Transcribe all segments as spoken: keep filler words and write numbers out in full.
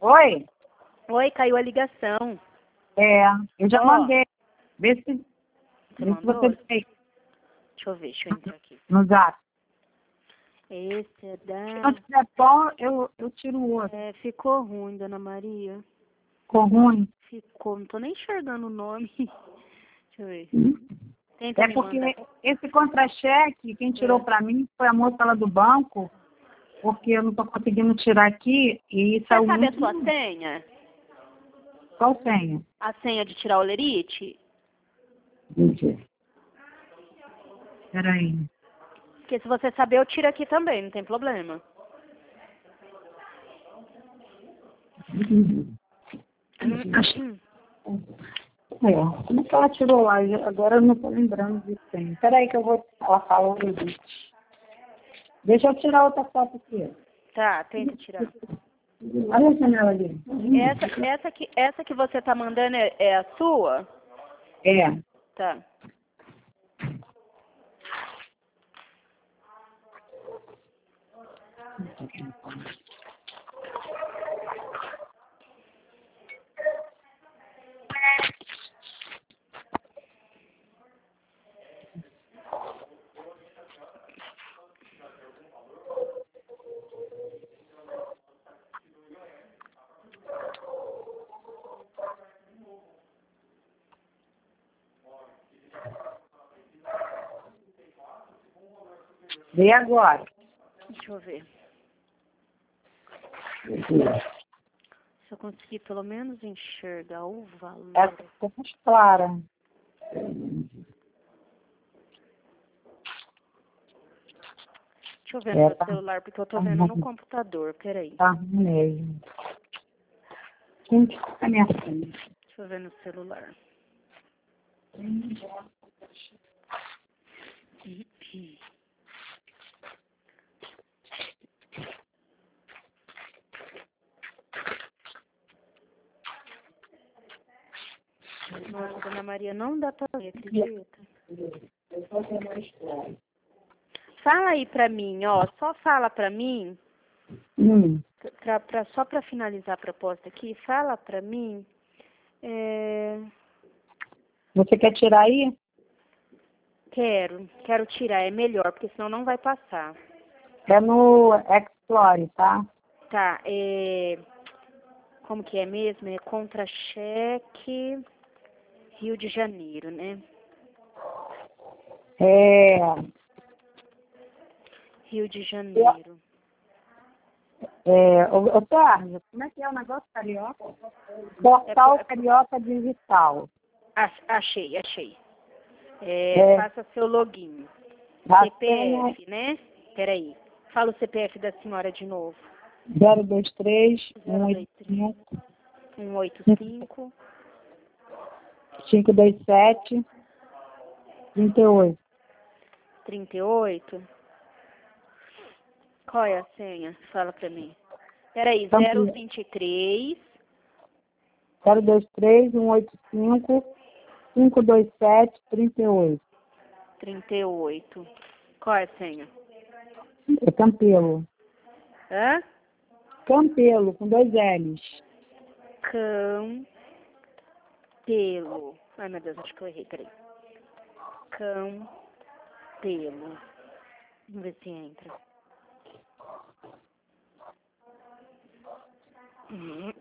Oi? Oi, caiu a ligação. É, eu já Ó. mandei. Vê se, Você vê se mandou? você fez Deixa eu ver, deixa eu entrar aqui. no zap. Esse é Se da... não tiver bom, eu, eu tiro o outro. É, ficou ruim, Dona Maria. Ficou ruim. Ficou, não tô nem enxergando o nome. Deixa eu ver. Tenta É me porque mandar. esse contra-cheque, quem tirou É. pra mim foi a moça lá do banco, porque eu não tô conseguindo tirar aqui e Você saiu sabe a muito. sua senha? Qual senha? A senha de tirar o lerite? Peraí. Porque se você saber, eu tiro aqui também, não tem problema. É, como é que ela tirou lá? Agora eu não tô lembrando de senha. Peraí que eu vou... Ela falou no vídeo. Deixa eu tirar outra foto aqui. Tá, tenta tirar. Olha a janela ali. Essa, essa, que, essa que você tá mandando é, é a sua? É. Tá. Vê agora. Deixa eu ver. Se eu conseguir pelo menos enxergar o valor. Essa ficou mais clara. Deixa eu ver É, no meu tá. celular, porque eu tô Tá vendo no ruim. computador. Peraí. Tá ruim mesmo. Quem que tá minha filha? Deixa eu ver no celular. Nossa, Dona Maria, não dá pra ver, acredita? Fala aí pra mim, ó. Só fala pra mim, Hum. pra, pra, só pra finalizar a proposta aqui, fala pra mim. É, Você quer tirar aí? quero, quero tirar, é melhor, porque senão não vai passar. É no Explore, tá? Tá, é... Como que é mesmo? É contra-cheque Rio de Janeiro, né? É... Rio de Janeiro. É, ô, ô, Sérgio, como é que é o negócio carioca? Portal É, Carioca Digital. ach- achei, achei. É, É. faça seu login. A C P F, né? Peraí. Fala o C P F da senhora de novo. zero dois três, um zero oito dois três, cinco, um oito cinco, cinco dois sete, trinta e oito. trinta e oito. Qual é a senha? Fala pra mim. Peraí, zero vinte e três. zero dois três, um oito cinco, cinco dois sete, trinta e oito. trinta e oito. Qual é a senha? É Campelo. Hã? Campelo, com dois L's. Campelo. Ai, meu Deus, acho que eu errei, peraí. Campelo. Vamos ver se entra. Uhum.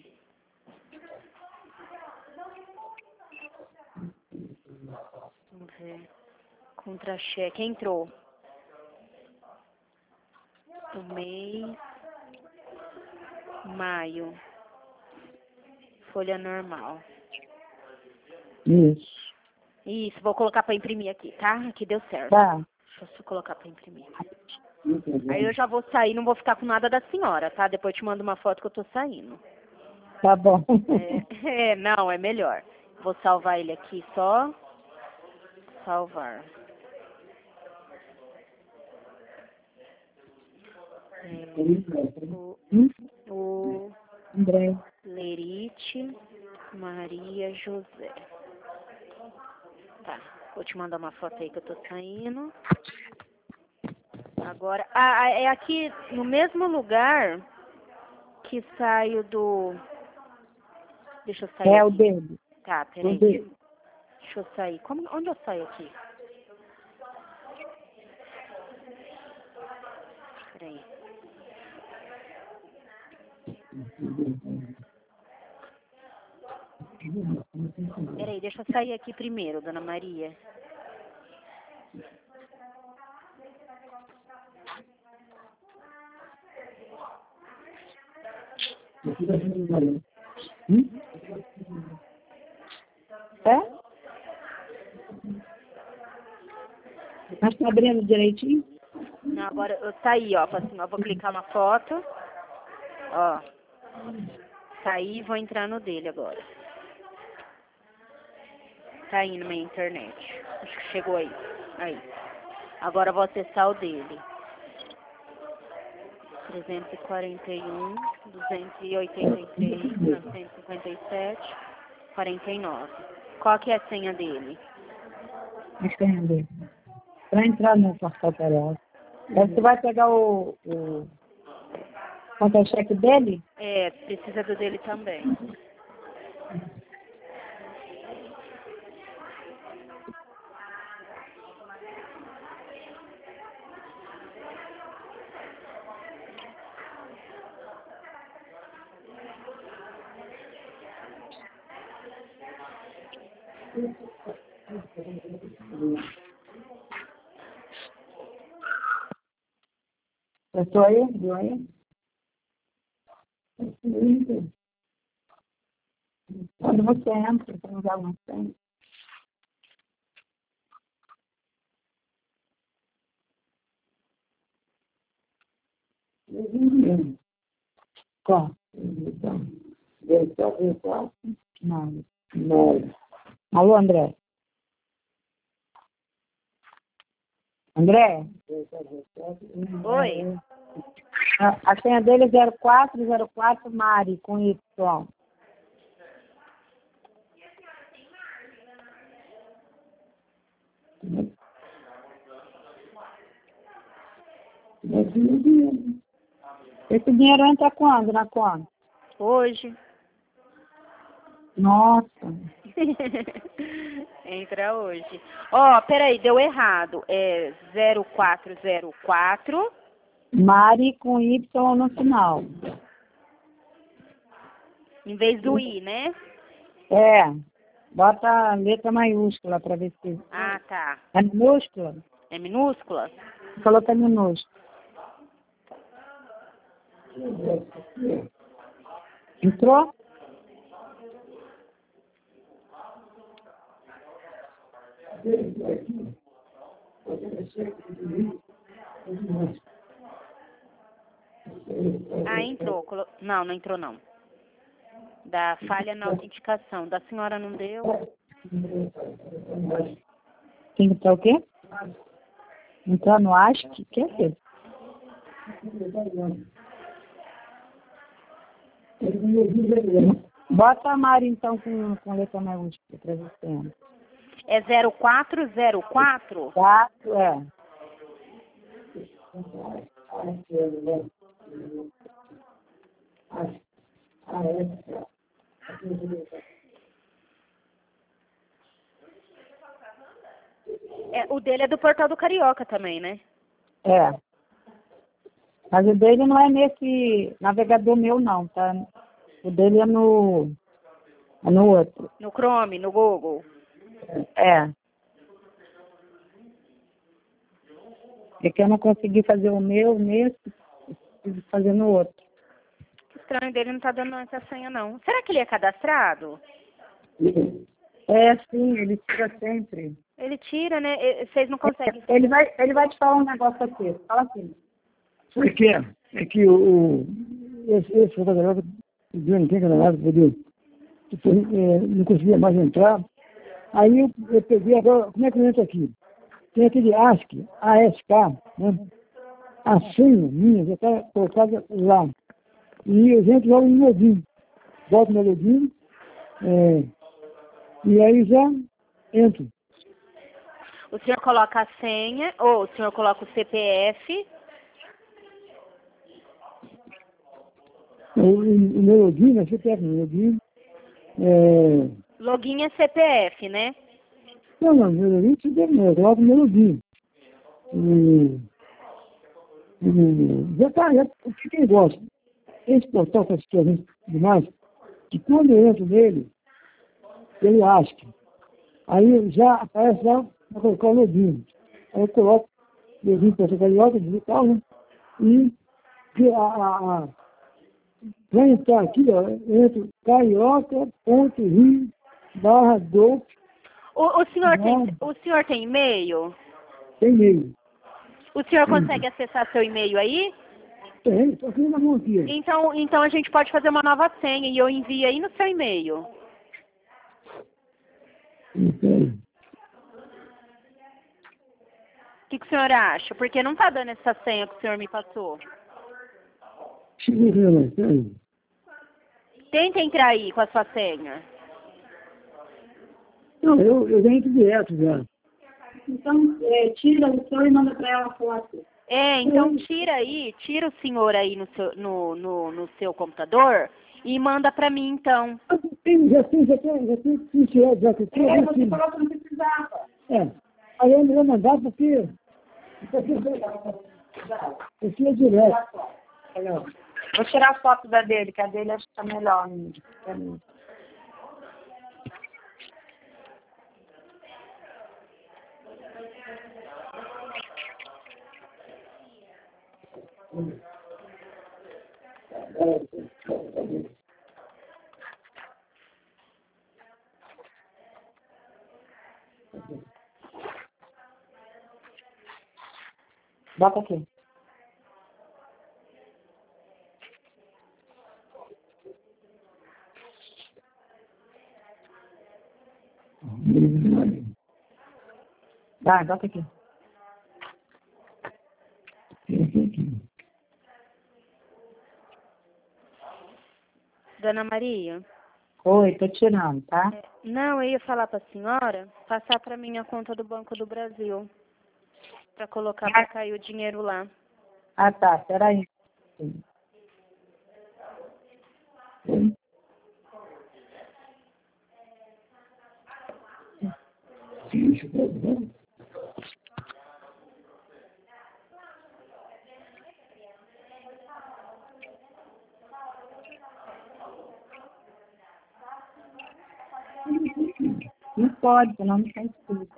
Vamos ver. Contra-cheque. Entrou. Do mês. Maio. Folha normal. Isso. Isso, vou colocar pra imprimir aqui, tá? Aqui deu certo. Tá. Deixa eu só colocar pra imprimir. Aí eu já vou sair, não vou ficar com nada da senhora, tá? Depois eu te mando uma foto que eu tô saindo. Tá bom. É, é, não, é melhor. Vou salvar ele aqui só. Salvar. É, o, Hum? o André. Lerite Maria José. Tá, vou te mandar uma foto aí que eu tô saindo. Agora, ah, ah, é aqui no mesmo lugar que saio do... Deixa eu sair É o aqui. dele. Tá, O peraí. dele. Deixa eu sair. Como... Onde eu saio aqui? Peraí. Peraí, deixa eu sair aqui primeiro, dona Maria. Hum? É? Mas tá abrindo direitinho? Não, agora eu saí, ó. Faço assim, ó, vou clicar na foto. Ó. Saí e vou entrar no dele agora. Tá indo minha internet. Acho que chegou aí. Aí. Agora eu vou acessar o dele. trezentos e quarenta e um, duzentos e oitenta e três, novecentos e cinquenta e sete, quarenta e nove. Qual que é a senha dele? A senha dele. Para entrar no portal Carioca. Você vai pegar o, o conta-cheque dele? É, precisa do dele também. Eu estou aí? Viu aí? Quando você entra, você não dá uma senha. Qual? Não. Não. Alô, André? André? Oi? A, a senha dele é zero quatro zero quatro Mari, com Y. Esse dinheiro entra quando, na conta? Hoje. Nossa. Entra hoje. Ó, peraí, deu errado. É zero quatro zero quatro. Mari com Y no final. Em vez do I, né? É. Bota a letra maiúscula para ver se... Ah, tá. É minúscula? É minúscula? Falou que é minúscula. Entrou? Ah, entrou. Colo- Não, não entrou não. Da falha na autenticação. Da senhora não deu? Tem que entrar o quê? Entrar no A S C? O que é isso? Bota a Mari, então, com, com letra maiúscula para ver se entra. É zero quatro zero quatro? Quatro, é. É, o dele é do Portal do Carioca também, né? É. Mas o dele não é nesse navegador meu, não, tá? O dele é no, é no outro. No Chrome, no Google. É. É que eu não consegui fazer o meu nesse, preciso fazer no outro. Que estranho dele não tá dando essa senha, não. Será que ele é cadastrado? É, sim, ele tira sempre. Ele tira, né? E- Vocês não conseguem... Ele vai, ele vai te falar um negócio aqui. Fala assim. Sabe o que é? É que o, o, esse, esse fotógrafo não tem nada poder. É, não conseguia mais entrar. Aí eu, eu peguei agora, como é que eu entro aqui? Tem aquele ASCII, A S K, né? A senha minha já está colocada lá. E eu entro logo no login. Boto no login, é, e aí já entro. O senhor coloca a senha, ou o senhor coloca o C P F. O, o meu login, né? C P F, meu login. É... Login é C P F, né? Não, não, meu login, C P F, não, eu coloco meu login. E, e, já tá, já, o que quem gosta? Esse portal que assistiu a gente demais, que quando eu entro nele, ele acha. Aí já aparece lá para colocar o login. Aí eu coloco o login para ser carioca, digital, né? E que a, a, a, para entrar aqui, ó, eu entro carioca.rio barra dope, O, o, senhor tem, barra, o senhor tem e-mail? tem e-mail. O senhor consegue acessar seu e-mail aí? Tem, estou aqui na mão aqui. Então, então a gente pode fazer uma nova senha e eu envio aí no seu e-mail. Tem. O que, que o senhor acha? Porque não tá dando essa senha que o senhor me passou. Deixa eu ver lá, tem. Tenta entrar aí com a sua senha. Não, eu, eu entro direto já. Então, é, tira o seu e manda para ela a foto. É, então tira aí, tira o senhor aí no seu, no, no, no seu computador e manda pra mim, então. Tem, já tem, já tem, já tem que tirar, já que tem. É, você falou que não precisava. É. Aí eu não vou mandar porque. Eu tiro direto. Vou tirar a foto da dele, que a dele acho que tá melhor. Né? Pra mim. Bota aqui. Vai, bota aqui. Dona Maria? Oi, tô tirando, tá? É, não, eu ia falar pra senhora passar pra mim a conta do Banco do Brasil. Pra colocar pra cair o dinheiro lá. Ah, tá, peraí. Não pode, senão não sai tudo.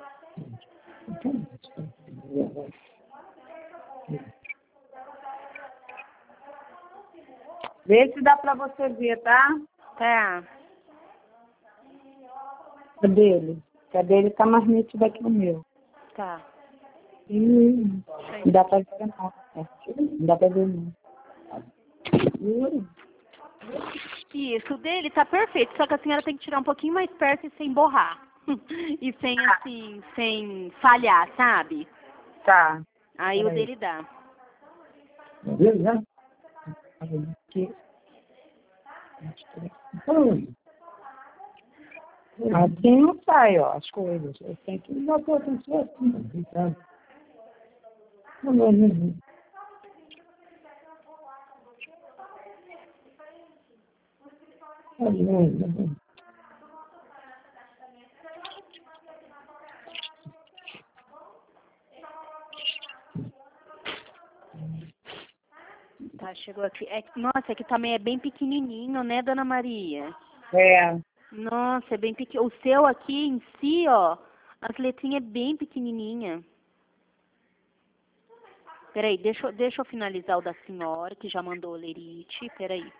Vê se dá pra você ver, tá? Tá. A dele. Que a dele tá mais nítido que o meu. Tá. E não dá pra ver não. É. Não dá pra ver não. Juro. Isso, o dele tá perfeito, só que a senhora tem que tirar um pouquinho mais perto e sem borrar. E sem, assim, sem falhar, sabe? Tá. Aí o Peraí. dele dá. Beleza? Aqui. Assim não sai, ó, as coisas. Eu tenho que Não, pô, tem que ser assim. Tá? Não, não, não. Não, não, não. Tá, chegou aqui. É, nossa, aqui também é bem pequenininho, né, Dona Maria? É. Nossa, é bem pequeno. O seu aqui em si, ó, as letrinhas é bem pequenininha. Peraí, deixa, eu- deixa eu finalizar o da senhora, que já mandou o lerite. Peraí.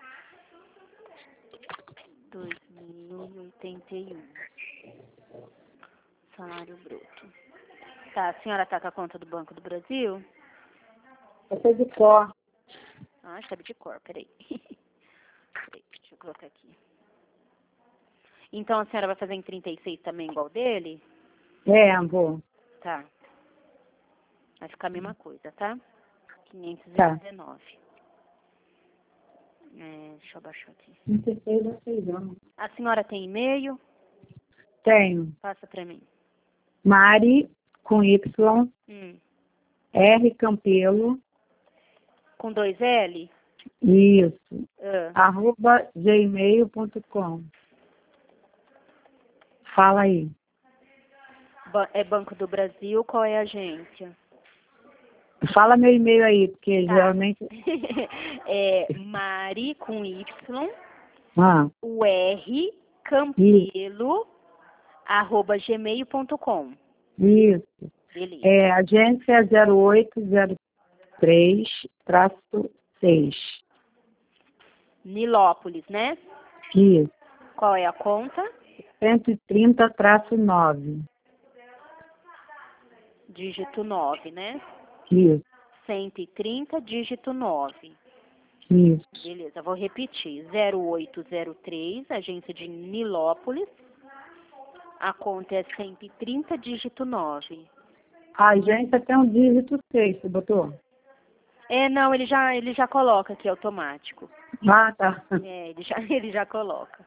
dois mil e oitenta e um. Salário bruto. Tá, a senhora tá com a conta do Banco do Brasil? Eu sei de cor. Ah, sabe de cor, peraí. Peraí, deixa eu colocar aqui. Então a senhora vai fazer em trinta e seis também igual dele? É, amor. Tá. Vai ficar a mesma coisa, tá? quinhentos e Tá. dezenove. É, deixa eu abaixar aqui. trinta e seis a seis anos. A senhora tem e-mail? Tenho. Passa pra mim. Mari, com Y, Hum. R Campelo, Com dois L? Isso. Ah, Arroba gmail ponto com. Fala aí. ba- é Banco do Brasil, qual é a agência? Fala meu e-mail aí, porque Tá. geralmente. É Mari com Y, Ah, o R, Campelo, arroba gmail ponto com. isso. Beleza. É agência zero oito zero três seis. Nilópolis, né? Isso. Qual é a conta? cento e trinta nove. Dígito nove, né? Isso. cento e trinta, dígito nove. Isso. Beleza, vou repetir. zero oito zero três, agência de Nilópolis. A conta é cento e trinta, dígito nove. A agência tem um dígito seis, você botou? É, não, ele já, ele já coloca aqui automático. Ah, tá. É, ele já, ele já coloca.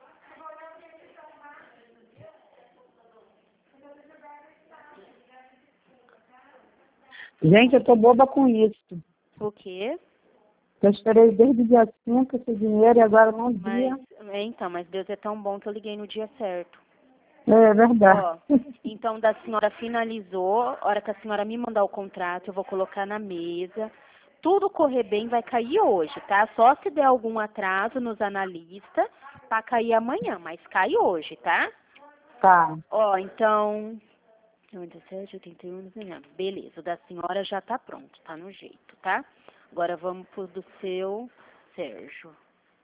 Gente, eu tô boba com isso. O quê? Eu esperei desde o dia cinco esse dinheiro e agora não dia. Mas, é, então, mas Deus é tão bom que eu liguei no dia certo. É verdade. Ó, então da senhora finalizou, a hora que a senhora me mandar o contrato, eu vou colocar na mesa. Tudo correr bem vai cair hoje, tá? Só se der algum atraso nos analistas, pra cair amanhã, mas cai hoje, tá? Tá. Ó, então, noventa e sete, oitenta e um, beleza, o da senhora já tá pronto, tá no jeito, tá? Agora vamos pro do seu Sérgio.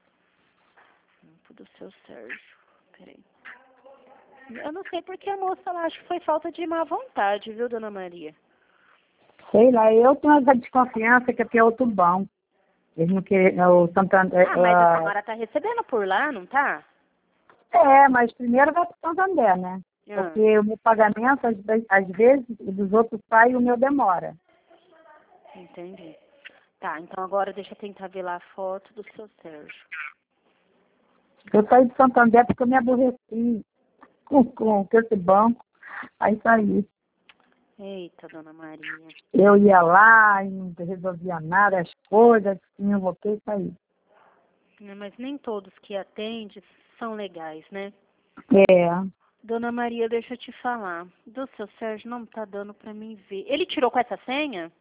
Vamos pro do seu Sérgio, peraí. Eu não sei porque a moça lá, acho que foi falta de má vontade, viu, dona Maria? Sei lá, eu tenho essa desconfiança que aqui é outro banco. Eles não querem, o Santander. Ah, mas a ah, senhora tá recebendo por lá, não tá? é, mas primeiro vai para o Santander, né? Ah, Porque o meu pagamento, às, ve- às vezes, o dos outros sai e o meu demora. entendi. Tá, então agora deixa eu tentar ver lá a foto do seu Sérgio. Eu saí de Santander porque eu me aborreci com, com, com esse banco. Aí saí. Eita, dona Maria. Eu ia lá e não resolvia nada, as coisas, me invoquei e saí. É, mas nem todos que atendem são legais, né? É. Dona Maria, deixa eu te falar. Do seu Sérgio não tá dando pra mim ver. Ele tirou com essa senha?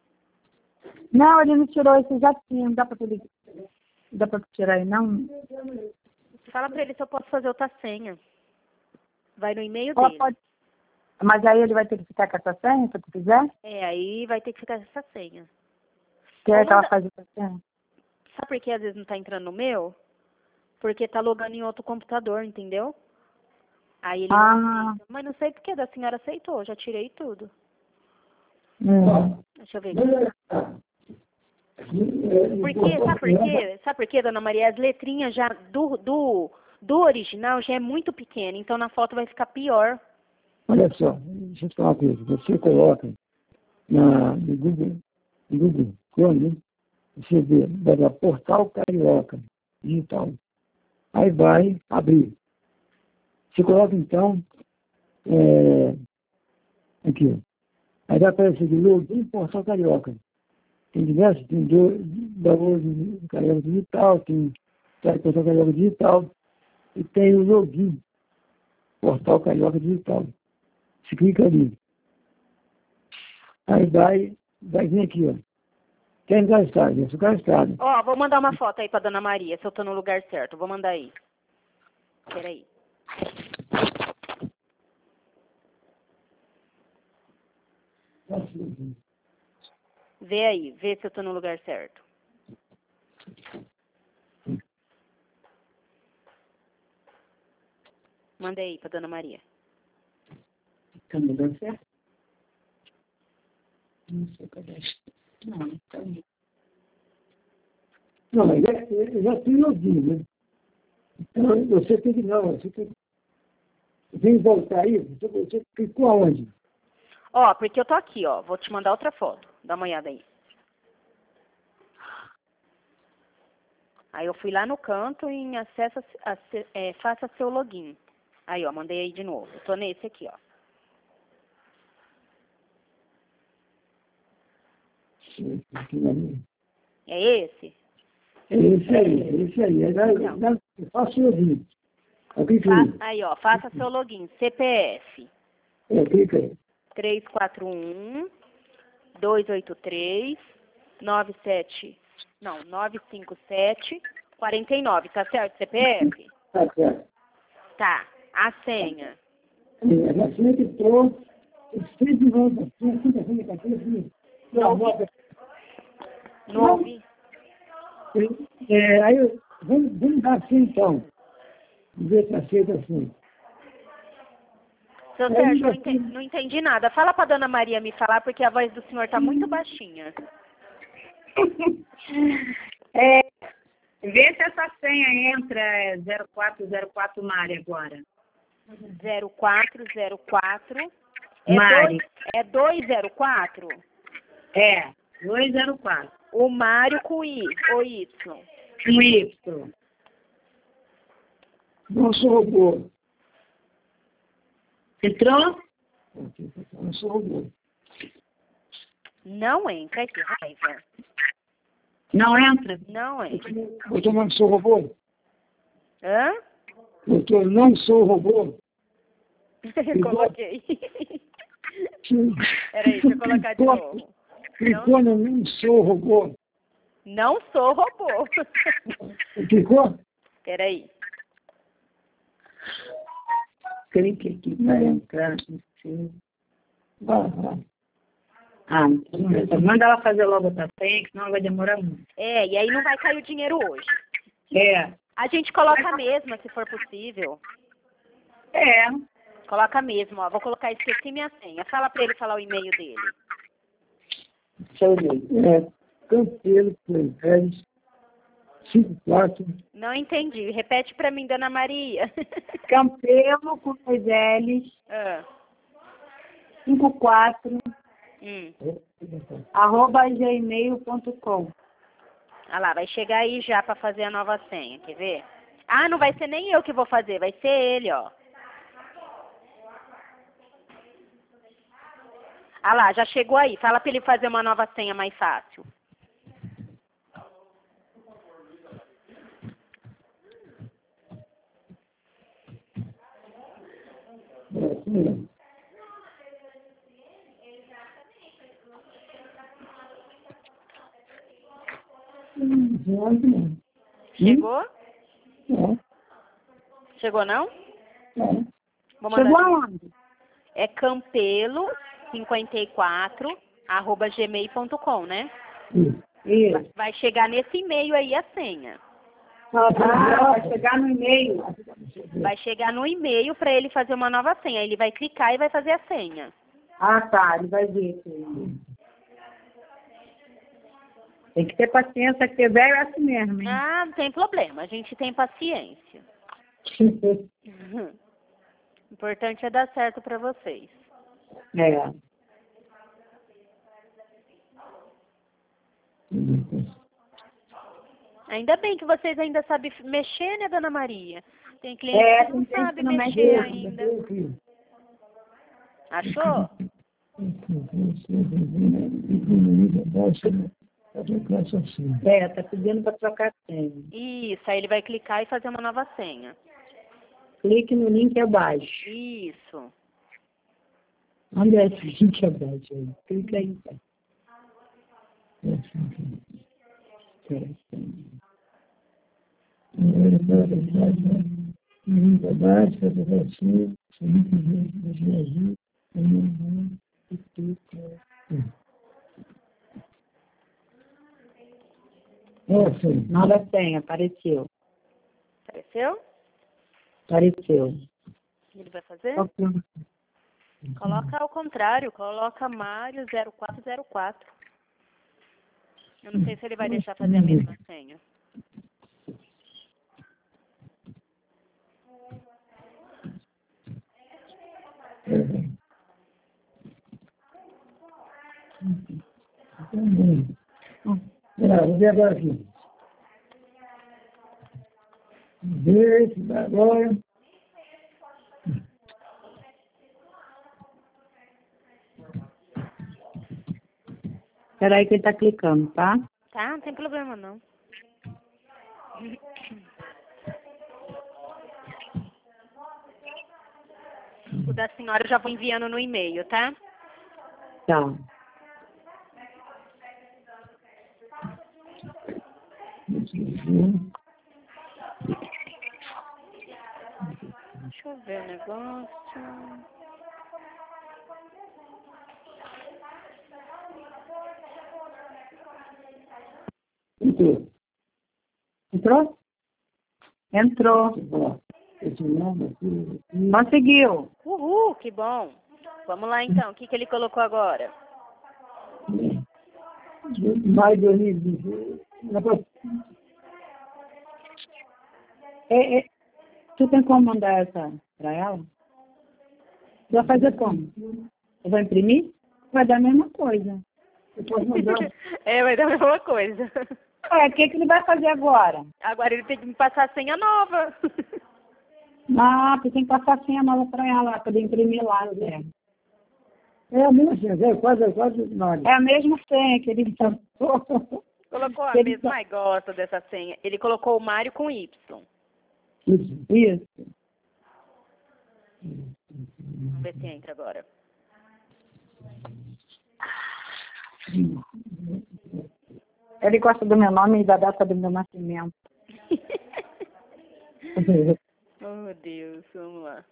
Não, ele não tirou esse já tinha, não dá pra ele. Não dá pra tirar aí, não? Fala pra ele se eu posso fazer outra senha. Vai no e-mail Ó, dele. pode. Mas aí ele vai ter que ficar com essa senha, se tu quiser? É, aí vai ter que ficar essa senha. Quer Ou que ela manda- faça essa senha? Sabe por que às vezes não tá entrando no meu? Porque tá logando em outro computador, entendeu? Aí ele não Ah, aceita. Mas não sei por que da senhora aceitou, já tirei tudo. hum. Deixa eu ver aqui. Por quê? Sabe por quê? Sabe por quê, dona Maria? As letrinhas já do, do, do original já é muito pequena, então na foto vai ficar pior. Olha só, deixa eu te falar uma coisa. Você coloca na, no Google, no Google Chrome, né? Você vê, vai dar Portal Carioca Digital. Aí vai abrir. Você coloca então, é, aqui, ó. Aí vai aparecer de login Portal Carioca. Tem diversos, tem do, valor de Carioca Digital, tem Portal Carioca Digital, e tem o login Portal Carioca Digital. Você clica ali. Aí vai, vai vir aqui, ó. Quem cadastrado? Eu sou cadastrado. Ó, vou mandar uma foto aí pra dona Maria, se eu tô no lugar certo. Vou mandar aí. Peraí. Vê aí, vê se eu tô no lugar certo. Mandei aí pra dona Maria. Tá no lugar certo? Não sei cadastro. Não, tá aí. Não, mas é, é, já tem login, né? Então, você tem que, não, você tem que vem voltar aí, você, você clicou aonde? Ó, porque eu tô aqui, ó. Vou te mandar outra foto. Dá uma olhada aí. Aí eu fui lá no canto e em acesso, a, a, é, faça seu login. Aí, ó, mandei aí de novo. Eu tô nesse aqui, ó. É esse? É isso aí, é isso aí. É, dá, Então. dá, faço o login. Eu clico Fa- aí. Aí, ó, faça seu login. C P F É, clica aí. três quatro um, dois oito três, nove sete, não, nove cinco sete, quatro nove, tá certo? C P F? Tá certo. Tá. A senha. É, assim que estou, seis de volta. Assim, assim, assim, assim, assim. Não vi. Não ouvi. É, aí, eu- vamos, vamos dar assim então. Ver se aceita assim. Seu Aí, Sérgio, não assim, entendi, não entendi nada. Fala pra dona Maria me falar, porque a voz do senhor tá muito baixinha. É, vê se essa senha entra é zero quatro zero quatro Mari agora. zero quatro zero quatro. É Mari. dois, é dois zero quatro? É, dois zero quatro. O Mário com I, ou Y. Um Y. nosso robô. Entrou? Nosso robô. Não entra, que raiva. Não entra? Não entra. Doutor, não sou robô? Hã? Doutor, não sou robô? Coloquei. Sim. Peraí, deixa eu colocar de Clicou- novo. Clicou no não sou robô. Não sou robô. Clicou? Peraí. Clique aqui para entrar. Vai, vai. Ah, manda ela fazer logo outra senha, que senão vai demorar muito. É, e aí não vai cair o dinheiro hoje. É. A gente coloca a mesma, se for possível. É. Coloca mesmo, ó. Vou colocar esqueci minha senha. Fala pra ele falar o e-mail dele. Deixa eu ver. É, Campelo, Pérez, cinco quatro. Não entendi. Repete pra mim, dona Maria. Campelo com dois L's, ah. cinco quatro, Hum. arroba gmail ponto com. Ah lá, vai chegar aí já pra fazer a nova senha. Quer ver? Ah, não vai ser nem eu que vou fazer, vai ser ele, ó. Ah lá, já chegou aí. Fala pra ele fazer uma nova senha mais fácil. Chegou? É, Chegou não? é. Vou mandar. Chegou aonde? É campelo cinquenta e quatro arroba gmail ponto com, né? Isso. Vai chegar nesse e-mail aí a senha. Ah, vai chegar no e-mail. Vai chegar no e-mail para ele fazer uma nova senha. Ele vai clicar e vai fazer a senha. Ah, tá. Ele vai ver. Sim. Tem que ter paciência, que velho é assim mesmo, hein? Ah, não tem problema. A gente tem paciência. O importante é dar certo para vocês. É. Ainda bem que vocês ainda sabem mexer, né, dona Maria? Tem cliente É, que não tem gente sabe que não mexer mexe ainda. Aqui. Achou? É, tá pedindo para trocar senha. Isso, aí ele vai clicar e fazer uma nova senha. Clique no link abaixo. Isso. Onde é esse link abaixo aí? Clica aí. Tá. Nova senha, apareceu. Apareceu? Apareceu. Ele vai fazer? Coloca ao contrário, coloca Mário zero quatro zero quatro. Eu não sei se ele vai deixar fazer a mesma senha. Vou ver agora aqui. Ver se dá agora. Espera aí que ele tá clicando, tá? Tá? Não tem problema não. O da senhora eu já vou enviando no e-mail, tá? Tá. Deixa eu ver o negócio. Entrou. Entrou? Entrou. Esse nome aqui. Conseguiu. Uhul, que bom. Vamos lá então, o que, que ele colocou agora? Mais dois mil e vinte. Na próxima. É, é, tu tem como mandar essa pra ela? Vai fazer como? Eu vou imprimir? Vai dar a mesma coisa. Você pode mandar. É, vai dar a mesma coisa. É, o que, que ele vai fazer agora? Agora ele tem que me passar a senha nova. Ah, tu tem que passar a senha nova pra ela, pra poder imprimir lá, Zé. É a mesma senha, é quase, quase nada. É a mesma senha que ele Colocou a Ele mesma, tá- ai, gosta dessa senha. Ele colocou o Mário com Y. Isso. Isso. Vamos ver se entra agora. Ele gosta do meu nome e da data do meu nascimento. Oh, Deus, vamos lá.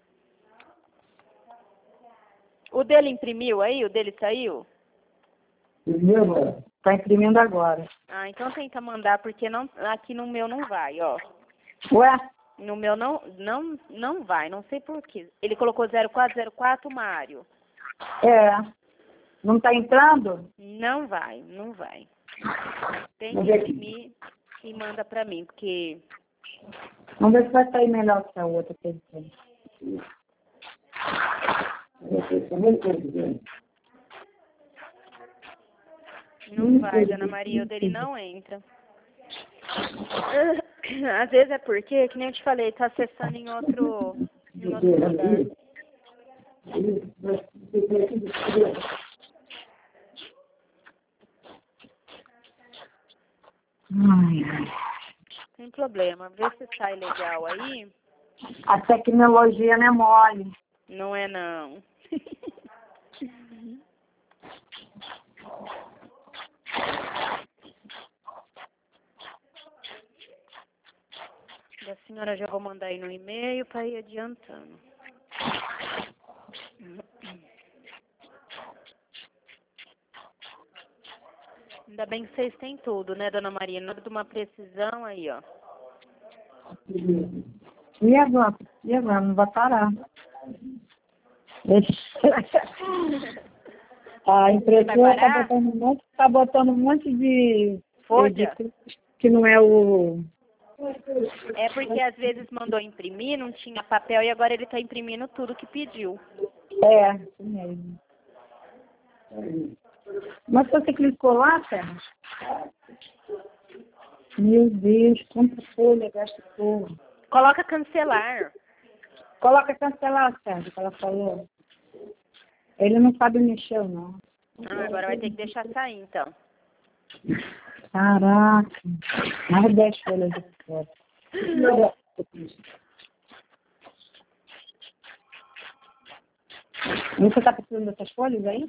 O dele imprimiu aí? O dele saiu? Primeiro, Tá imprimindo agora. Ah, então tenta mandar, porque não, aqui no meu não vai, ó. Ué? No meu não, não, não vai, não sei por quê. Ele colocou zero quatro zero quatro, Mário. É. Não tá entrando? Não vai, não vai. Tem que Mas é que- imprimir e manda pra mim, porque... Vamos ver se vai sair melhor que a outra que ele tem. você também pode ver. Não vai, Dona Maria, o dele não entra. Às vezes é porque, que nem eu te falei, tá acessando em outro, em outro lugar. Ai, ai. Tem problema, vê se sai legal aí. A tecnologia não é mole. Não é não. Da senhora já vou mandar aí no e-mail para ir adiantando. Ainda bem que vocês têm tudo, né, Dona Maria? Nada de uma precisão aí, ó. E agora? E agora? Não vai parar. A impressora Vai tá parar? botando um monte, tá botando um monte de... Folha? de- que não é o... É porque às vezes mandou imprimir, não tinha papel e agora ele tá imprimindo tudo que pediu. É, isso mesmo. Mas você clicou lá, Sérgio? Meu Deus, quanta folha gasta tudo. Coloca cancelar. Coloca cancelar, Sérgio, que ela falou. Ele não sabe mexer, não. Ah, agora vai ter que deixar sair, então. Caraca, mais dez folhas de fora. Você está precisando dessas folhas aí?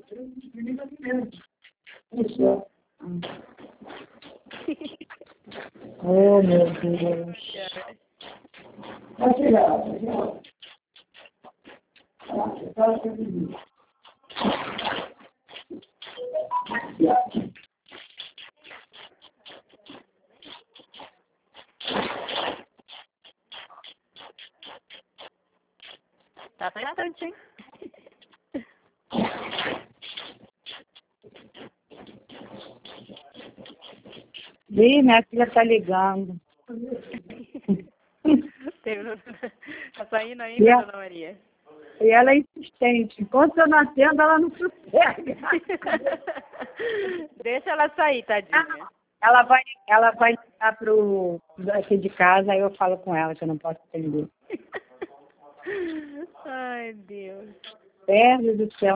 Oh, meu Deus. Tá bastante, hein? Ih, minha filha tá ligando. Tá saindo aí, Yeah. Dona Maria? E ela é insistente. Enquanto eu não atendo, ela não sossega. Deixa ela sair, tadinha. Ela vai, ela vai ligar pro aqui de casa, aí eu falo com ela que eu não posso atender. Ai, Deus. Perde do céu.